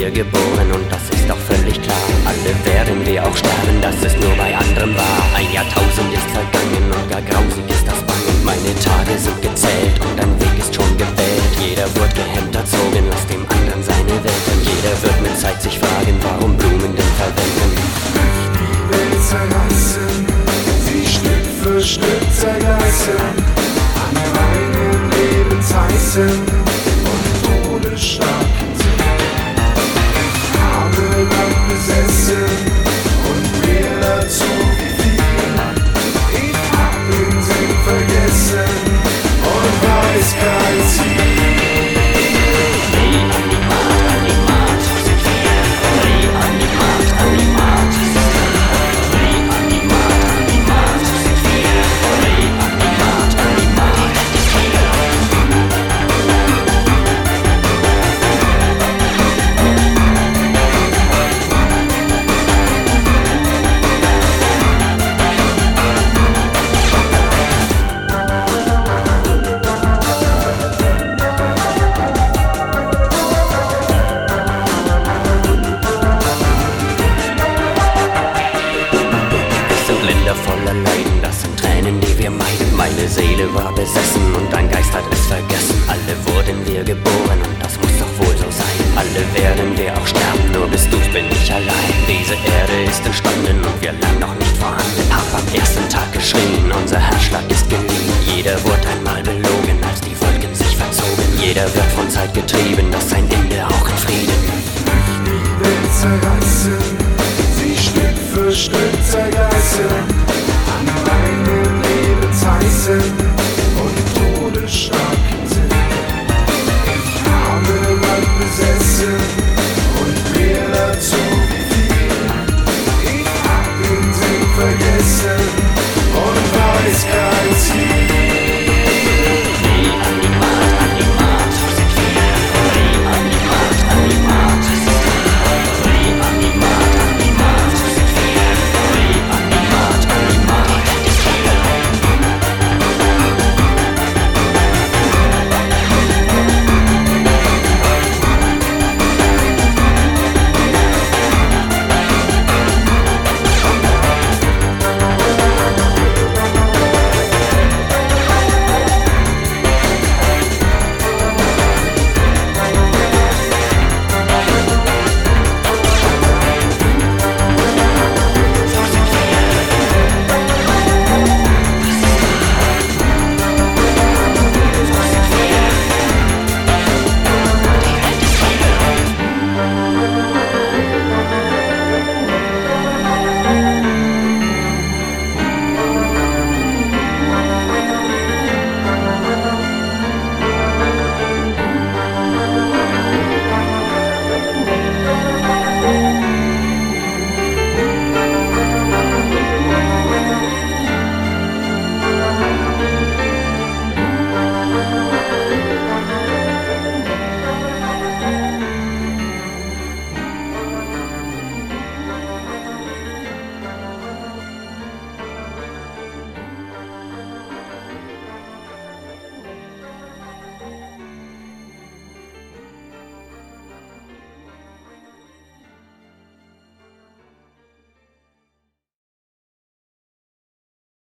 wir geboren und das ist doch völlig klar. Alle werden wir auch sterben, das ist nur bei anderen wahr. Ein Jahrtausend ist vergangen und gar grausig ist das Bangen. Meine Tage sind gezählt und ein Weg ist schon gewählt. Jeder wird gehemmt erzogen, lass dem anderen seine Welt. Und jeder wird mit Zeit sich fragen, warum Blumen denn verwelken. Die Welt zerreißen, sie Stück für Stück zerreißen, an meinem Lebensheißen und todesstarken sind. Habe Land besessen und mehr dazu wie viel. Ich hab den Sinn vergessen und weiß kein Ziel. Voller Leiden, das sind Tränen, die wir meiden. Meine Seele war besessen und dein Geist hat es vergessen. Alle wurden wir geboren und das muss doch wohl so sein. Alle werden wir auch sterben, nur bist du's, bin ich allein. Diese Erde ist entstanden und wir lang noch nicht vorhanden. Hab am ersten Tag geschrien, unser Herzschlag ist geliehen. Jeder wurde einmal belogen, als die Wolken sich verzogen. Jeder wird von Zeit getrieben, das sein Ende auch in Frieden. Die Welt zerreißen, sie Stück für Stück zerreißen, an meinem Lebensheißen und todesstarken sind. Ich habe Land besessen